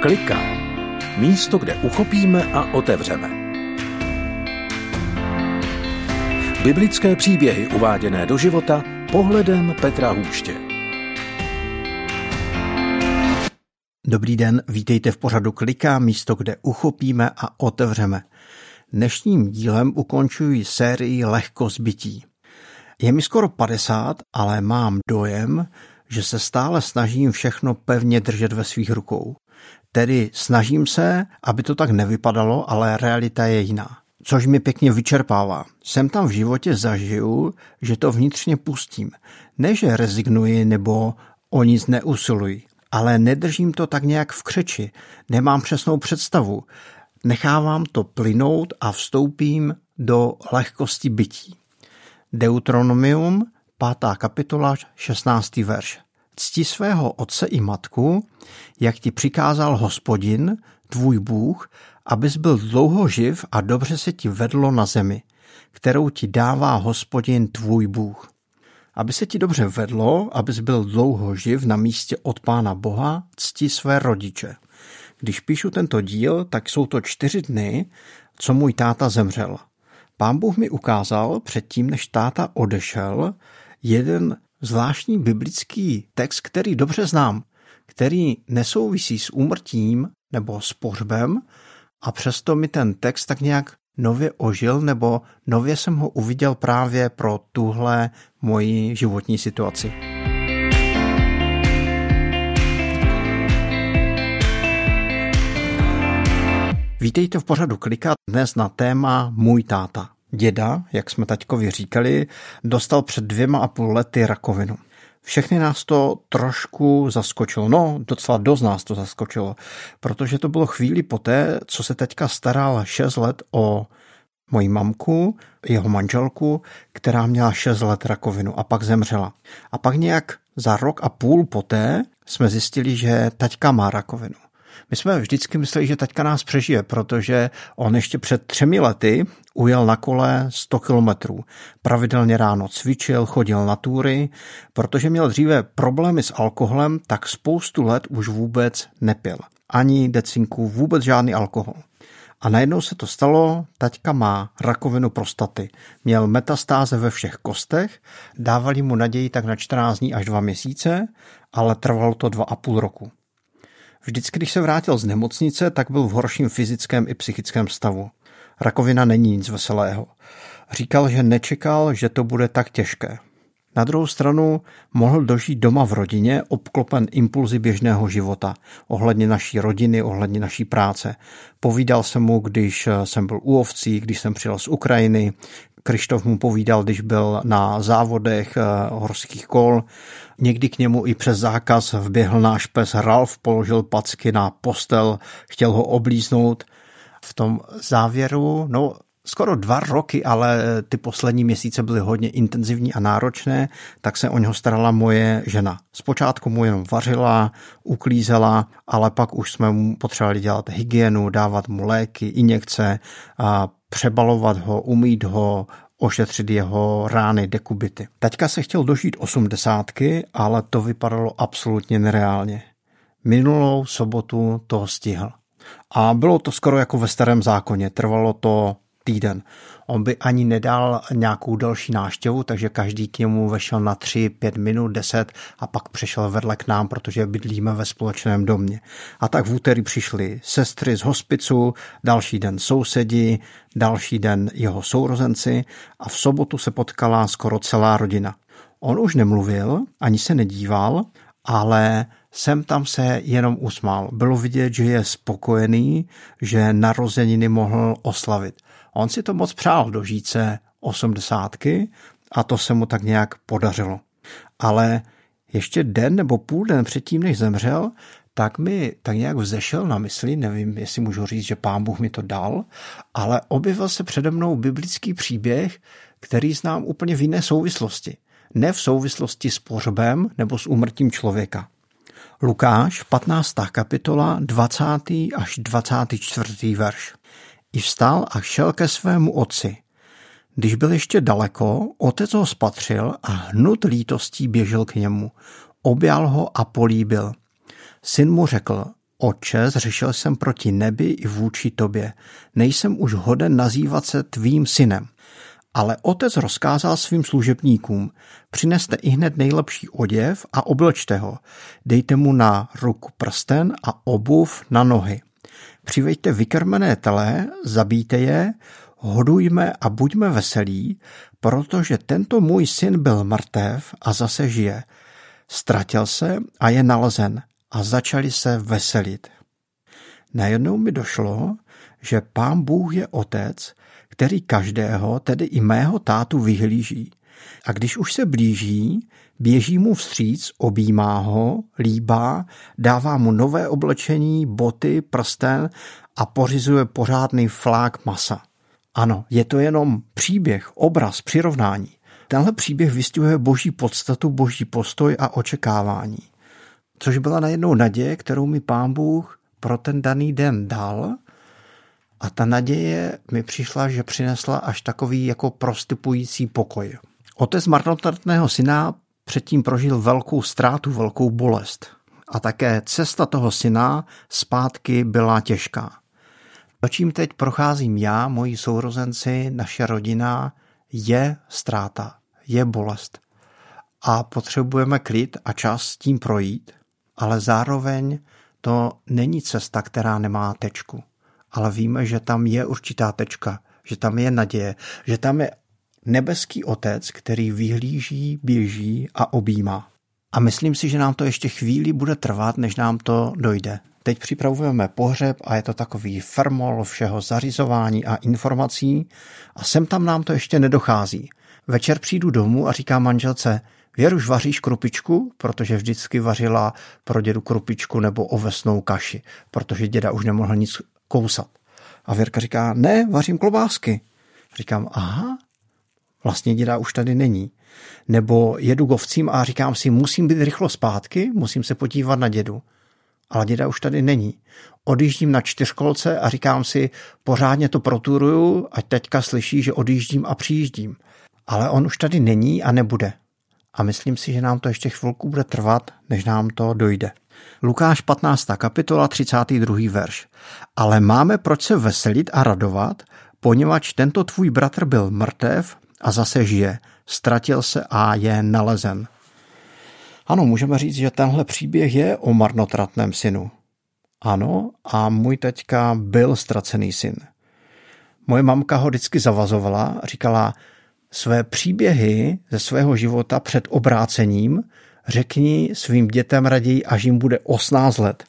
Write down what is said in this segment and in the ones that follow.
Klika. Místo, kde uchopíme a otevřeme. Biblické příběhy uváděné do života pohledem Petra Hůště. Dobrý den, vítejte v pořadu Klika, místo, kde uchopíme a otevřeme. Dnešním dílem ukončuji sérii Lehkost bytí. Je mi skoro 50, ale mám dojem, že se stále snažím všechno pevně držet ve svých rukou. Tedy snažím se, aby to tak nevypadalo, ale realita je jiná. Což mi pěkně vyčerpává. Sem tam v životě zažiju, že to vnitřně pustím. Ne, že rezignuji nebo o nic neusiluji, ale nedržím to tak nějak v křeči. Nemám přesnou představu. Nechávám to plynout a vstoupím do lehkosti bytí. Deuteronomium, 5. kapitola, 16. verš. Cti svého otce i matku, jak ti přikázal Hospodin, tvůj Bůh, abys byl dlouho živ a dobře se ti vedlo na zemi, kterou ti dává Hospodin, tvůj Bůh. Aby se ti dobře vedlo, abys byl dlouho živ na místě od Pána Boha, cti své rodiče. Když píšu tento díl, tak jsou to 4 dny, co můj táta zemřel. Pán Bůh mi ukázal předtím, než táta odešel, jeden zvláštní biblický text, který dobře znám, který nesouvisí s úmrtím nebo s pohřbem, a přesto mi ten text tak nějak nově ožil, nebo nově jsem ho uviděl právě pro tuhle moji životní situaci. Vítejte v pořadu Klika, dnes na téma Můj táta. Děda, jak jsme taťkovi říkali, dostal před 2,5 lety rakovinu. Všechny nás to trošku zaskočilo, docela dost nás to zaskočilo, protože to bylo chvíli poté, co se teďka staral 6 let o moji mamku, jeho manželku, která měla 6 let rakovinu a pak zemřela. A pak nějak za 1,5 roku poté jsme zjistili, že taťka má rakovinu. My jsme vždycky mysleli, že taťka nás přežije, protože on ještě před 3 lety ujel na kole 100 kilometrů. Pravidelně ráno cvičil, chodil na túry, protože měl dříve problémy s alkoholem, tak spoustu let už vůbec nepil. Ani decinku, vůbec žádný alkohol. A najednou se to stalo, taťka má rakovinu prostaty. Měl metastáze ve všech kostech, dávali mu naději tak na 14 dní až 2 měsíce, ale trvalo to 2,5 roku. Vždycky, když se vrátil z nemocnice, tak byl v horším fyzickém i psychickém stavu. Rakovina není nic veselého. Říkal, že nečekal, že to bude tak těžké. Na druhou stranu mohl dožít doma v rodině, obklopen impulzy běžného života, ohledně naší rodiny, ohledně naší práce. Povídal jsem mu, když jsem byl u ovcí, když jsem přijel z Ukrajiny. Krištof mu povídal, když byl na závodech horských kol. Někdy k němu i přes zákaz vběhl náš pes Ralf, položil packy na postel, chtěl ho oblíznout. V tom závěru, skoro 2 roky, ale ty poslední měsíce byly hodně intenzivní a náročné, tak se o něho starala moje žena. Zpočátku mu jenom vařila, uklízela, ale pak už jsme mu potřebovali dělat hygienu, dávat mu léky, injekce, a přebalovat ho, umýt ho, ošetřit jeho rány, dekubity. Taťka se chtěl dožít 80, ale to vypadalo absolutně nereálně. Minulou sobotu to stihl. A bylo to skoro jako ve Starém zákoně, trvalo to týden. On by ani nedal nějakou další návštěvu, takže každý k němu vešel na 3, 5 minut, 10 a pak přešel vedle k nám, protože bydlíme ve společném domě. A tak v úterý přišly sestry z hospicu, další den sousedi, další den jeho sourozenci a v sobotu se potkala skoro celá rodina. On už nemluvil, ani se nedíval, ale sem tam se jenom usmál. Bylo vidět, že je spokojený, že narozeniny mohl oslavit. On si to moc přál dožít se 80 a to se mu tak nějak podařilo. Ale ještě den nebo půl den předtím, než zemřel, tak mi tak nějak vzešel na mysli, nevím, jestli můžu říct, že Pán Bůh mi to dal, ale objevil se přede mnou biblický příběh, který znám úplně v jiné souvislosti. Ne v souvislosti s pohřbem nebo s úmrtím člověka. Lukáš, 15. kapitola, 20. až 24. verš. I vstal a šel ke svému otci. Když byl ještě daleko, otec ho spatřil a hnut lítostí běžel k němu. Objal ho a políbil. Syn mu řekl, Otče, zřešil jsem proti nebi i vůči tobě. Nejsem už hoden nazývat se tvým synem. Ale otec rozkázal svým služebníkům, přineste ihned nejlepší oděv a oblečte ho. Dejte mu na ruku prsten a obuv na nohy. Přiveďte vykrmené tele, zabijte je, hodujme a buďme veselí, protože tento můj syn byl mrtev a zase žije. Ztratil se a je nalezen a začali se veselit. Najednou mi došlo, že Pán Bůh je otec, který každého, tedy i mého tátu, vyhlíží. A když už se blíží, běží mu vstříc, objímá ho, líbá, dává mu nové oblečení, boty, prsten a pořizuje pořádný flák masa. Ano, je to jenom příběh, obraz, přirovnání. Tenhle příběh vystihuje boží podstatu, boží postoj a očekávání. Což byla najednou naděje, kterou mi Pán Bůh pro ten daný den dal. A ta naděje mi přišla, že přinesla až takový jako prostupující pokoj. Otec marnotratného syna předtím prožil velkou ztrátu, velkou bolest. A také cesta toho syna zpátky byla těžká. To, čím teď procházím já, moji sourozenci, naše rodina, je ztráta, je bolest. A potřebujeme klid a čas s tím projít, ale zároveň to není cesta, která nemá tečku. Ale víme, že tam je určitá tečka, že tam je naděje, že tam je nebeský otec, který vyhlíží, běží a objímá. A myslím si, že nám to ještě chvíli bude trvat, než nám to dojde. Teď připravujeme pohřeb a je to takový fermol všeho zařizování a informací a sem tam nám to ještě nedochází. Večer přijdu domů a říkám manželce, Věr, už vaříš krupičku, protože vždycky vařila pro dědu krupičku nebo ovesnou kaši, protože děda už nemohl nic kousat. A Věrka říká, ne, vařím klobásky. Říkám, aha, vlastně děda už tady není. Nebo jedu k ovcím a říkám si, musím být rychlo zpátky, musím se podívat na dědu. Ale děda už tady není. Odjíždím na 4kolce a říkám si, pořádně to proturuju, ať teďka slyší, že odjíždím a přijíždím. Ale on už tady není a nebude. A myslím si, že nám to ještě chvilku bude trvat, než nám to dojde. Lukáš 15. kapitola 32. verš. Ale máme proč se veselit a radovat, poněvadž tento tvůj bratr byl mrtev a zase žije, ztratil se a je nalezen. Ano, můžeme říct, že tenhle příběh je o marnotratném synu. Ano, a můj teďka byl ztracený syn. Moje mamka ho vždycky zavazovala, říkala, své příběhy ze svého života před obrácením řekni svým dětem raději, až jim bude 18 let,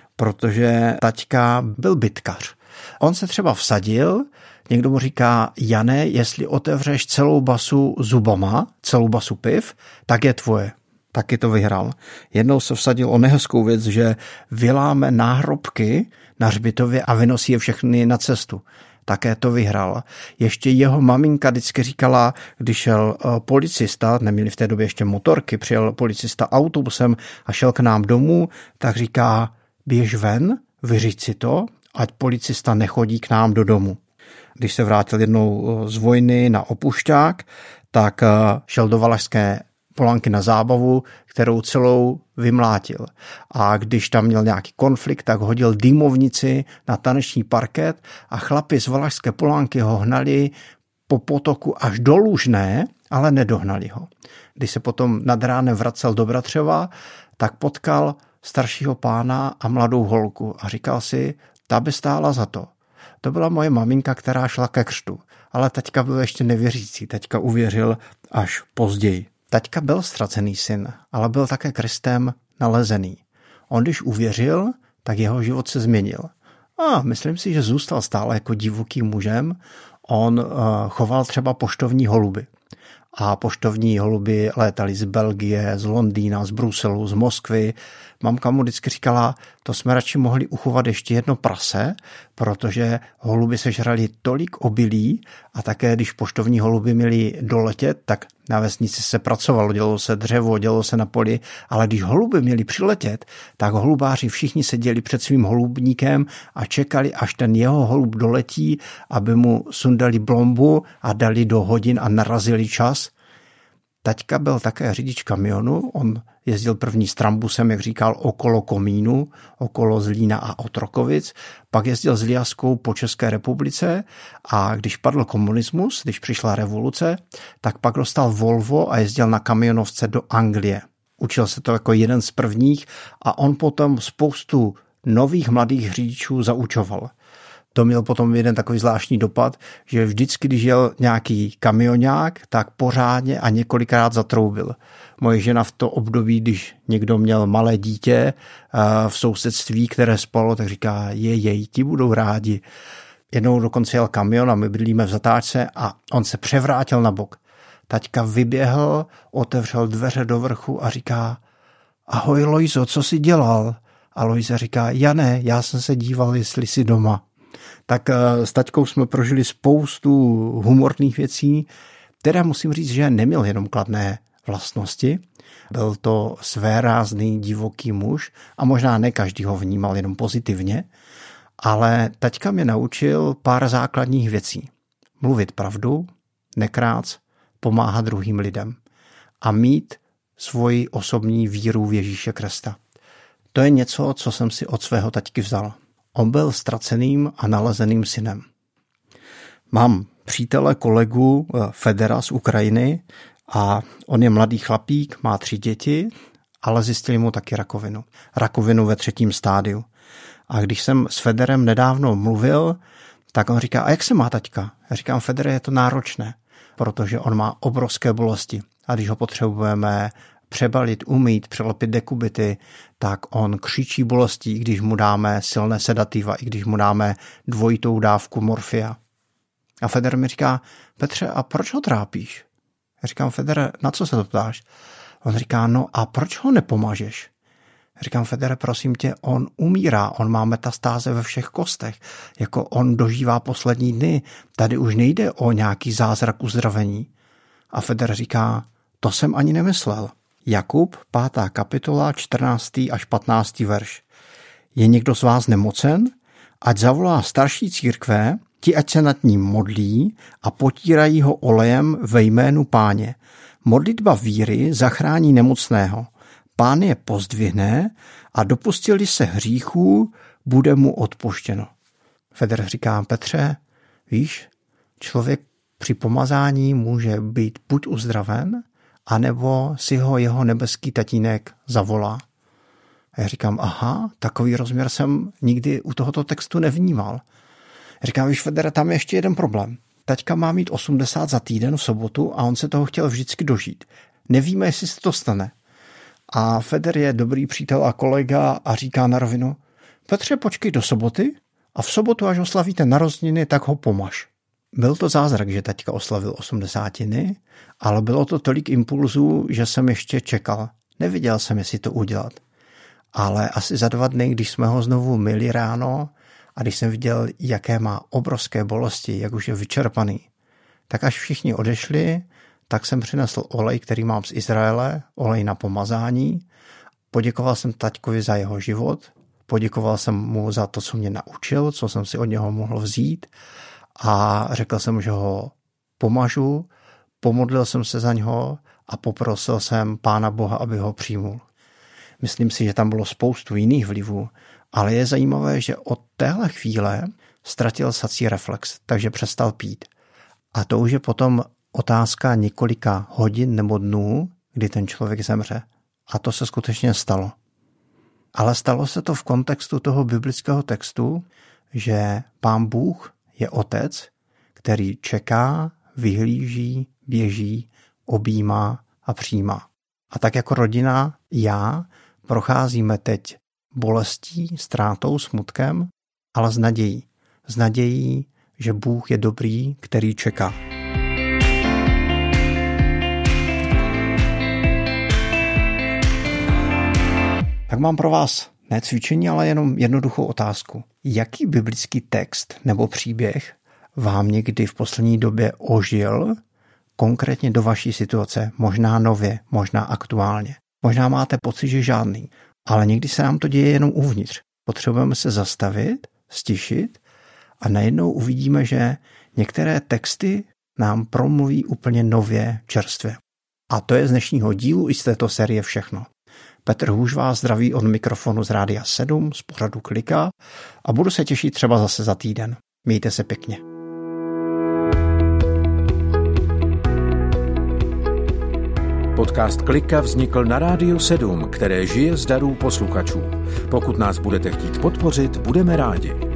protože taťka byl bitkař. On se třeba vsadil, někdo mu říká, Jane, jestli otevřeš celou basu zubama, celou basu piv, tak je tvoje. Taky to vyhrál. Jednou se vsadil o nehezkou věc, že vyláme náhrobky na hřbitově a vynosí je všechny na cestu. Také to vyhrál. Ještě jeho maminka vždycky říkala, když šel policista, neměli v té době ještě motorky, přijel policista autobusem a šel k nám domů, tak říká, běž ven, vyřiď si to, ať policista nechodí k nám do domu. Když se vrátil jednou z vojny na opušťák, tak šel do Valašské Polanky na zábavu, kterou celou vymlátil. A když tam měl nějaký konflikt, tak hodil dýmovnici na taneční parket a chlapi z Valašské Polanky ho hnali po potoku až do Lužné, ale nedohnali ho. Když se potom nad ránem vracel do Bratřeva, tak potkal staršího pána a mladou holku a říkal si, ta by stála za to. To byla moje maminka, která šla ke křtu, ale taťka byl ještě nevěřící, taťka uvěřil až později. Taťka byl ztracený syn, ale byl také Kristem nalezený. On když uvěřil, tak jeho život se změnil. A myslím si, že zůstal stále jako divokým mužem. On choval třeba poštovní holuby. A poštovní holuby létaly z Belgie, z Londýna, z Bruselu, z Moskvy. Mamka mu vždycky říkala, to jsme radši mohli uchovat ještě jedno prase, protože holuby sežrali tolik obilí a také, když poštovní holuby měli doletět, tak na vesnici se pracovalo, dělalo se dřevo, dělalo se na poli, ale když holuby měli přiletět, tak holubáři všichni seděli před svým holubníkem a čekali, až ten jeho holub doletí, aby mu sundali blombu a dali do hodin a narazili čas. Taťka byl také řidič kamionu, on jezdil první s trambusem, jak říkal, okolo Komínu, okolo Zlína a Otrokovic, pak jezdil s Liaskou po České republice a když padl komunismus, když přišla revoluce, tak pak dostal Volvo a jezdil na kamionovce do Anglie. Učil se to jako jeden z prvních a on potom spoustu nových mladých řidičů zaučoval. To měl potom jeden takový zvláštní dopad, že vždycky, když jel nějaký kamionák, tak pořádně a několikrát zatroubil. Moje žena v to období, když někdo měl malé dítě v sousedství, které spalo, tak říká, ti budou rádi. Jednou dokonce jel kamion a my bydlíme v zatáčce a on se převrátil na bok. Taťka vyběhl, otevřel dveře do vrchu a říká, ahoj Lojzo, co jsi dělal? A Lojza říká, Jane, já jsem se díval, jestli jsi doma. Tak s taťkou jsme prožili spoustu humorných věcí, které musím říct, že neměl jenom kladné vlastnosti. Byl to svérázný, divoký muž a možná ne každý ho vnímal jenom pozitivně, ale taťka mě naučil pár základních věcí. Mluvit pravdu, nekrác, pomáhat druhým lidem a mít svoji osobní víru v Ježíše Krista. To je něco, co jsem si od svého taťky vzal. On byl ztraceným a nalezeným synem. Mám přítele, kolegu Federa z Ukrajiny a on je mladý chlapík, má 3 děti, ale zjistili mu taky rakovinu. Rakovinu ve 3. stádiu. A když jsem s Federem nedávno mluvil, tak on říká, a jak se má taťka? Já říkám, Federe, je to náročné, protože on má obrovské bolesti. A když ho potřebujeme přebalit, umýt, přelepit dekubity, tak on křičí bolestí, když mu dáme silné sedativa, i když mu dáme 2. dávku morfia. A Feder mi říká, Petře, a proč ho trápíš? Já říkám, Federe, na co se to ptáš? On říká, no a proč ho nepomažeš? Já říkám, Federe, prosím tě, on umírá, on má metastáze ve všech kostech, jako on dožívá poslední dny, tady už nejde o nějaký zázrak uzdravení. A Feder říká, to jsem ani nemyslel. Jakub, 5. kapitola, 14. až 15. verš. Je někdo z vás nemocen? Ať zavolá starší církve, ti ať se nad ním modlí a potírají ho olejem ve jménu Páně. Modlitba víry zachrání nemocného. Pán je pozdvihne a dopustil-li se hříchů, bude mu odpuštěno. Feder říká, Petře, víš, člověk při pomazání může být buď uzdraven, anebo si ho jeho nebeský tatínek zavolá. A já říkám, aha, takový rozměr jsem nikdy u tohoto textu nevnímal. Já říkám, víš, Federe, tam je ještě jeden problém. Taťka má mít 80 za týden v sobotu a on se toho chtěl vždycky dožít. Nevíme, jestli se to stane. A Feder je dobrý přítel a kolega a říká na rovinu, Petře, počkej do soboty a v sobotu, až oslavíte narozeniny, tak ho pomaž. Byl to zázrak, že taťka oslavil 80, ale bylo to tolik impulzů, že jsem ještě čekal. Neviděl jsem, jestli to udělat. Ale asi za 2 dny, když jsme ho znovu myli ráno a když jsem viděl, jaké má obrovské bolesti, jak už je vyčerpaný, tak až všichni odešli, tak jsem přinesl olej, který mám z Izraele, olej na pomazání. Poděkoval jsem taťkovi za jeho život, poděkoval jsem mu za to, co mě naučil, co jsem si od něho mohl vzít a řekl jsem, že ho pomažu, pomodlil jsem se za něho a poprosil jsem Pána Boha, aby ho přijmul. Myslím si, že tam bylo spoustu jiných vlivů, ale je zajímavé, že od téhle chvíle ztratil sací reflex, takže přestal pít. A to už je potom otázka několika hodin nebo dnů, kdy ten člověk zemře. A to se skutečně stalo. Ale stalo se to v kontextu toho biblického textu, že Pán Bůh je otec, který čeká, vyhlíží, běží, objímá a přijímá. A tak jako rodina, já, procházíme teď bolestí, ztrátou, smutkem, ale s nadějí. S nadějí, že Bůh je dobrý, který čeká. Tak mám pro vás ne cvičení, ale jenom jednoduchou otázku. Jaký biblický text nebo příběh vám někdy v poslední době ožil, konkrétně do vaší situace, možná nově, možná aktuálně? Možná máte pocit, že žádný, ale někdy se nám to děje jenom uvnitř. Potřebujeme se zastavit, stišit a najednou uvidíme, že některé texty nám promluví úplně nově, čerstvě. A to je z dnešního dílu i z této série všechno. Petr Hůž vás zdraví od mikrofonu z Rádia 7 z pořadu Klika a budu se těšit třeba zase za týden. Mějte se pěkně. Podcast Klika vznikl na Rádiu 7, které žije z darů posluchačů. Pokud nás budete chtít podpořit, budeme rádi.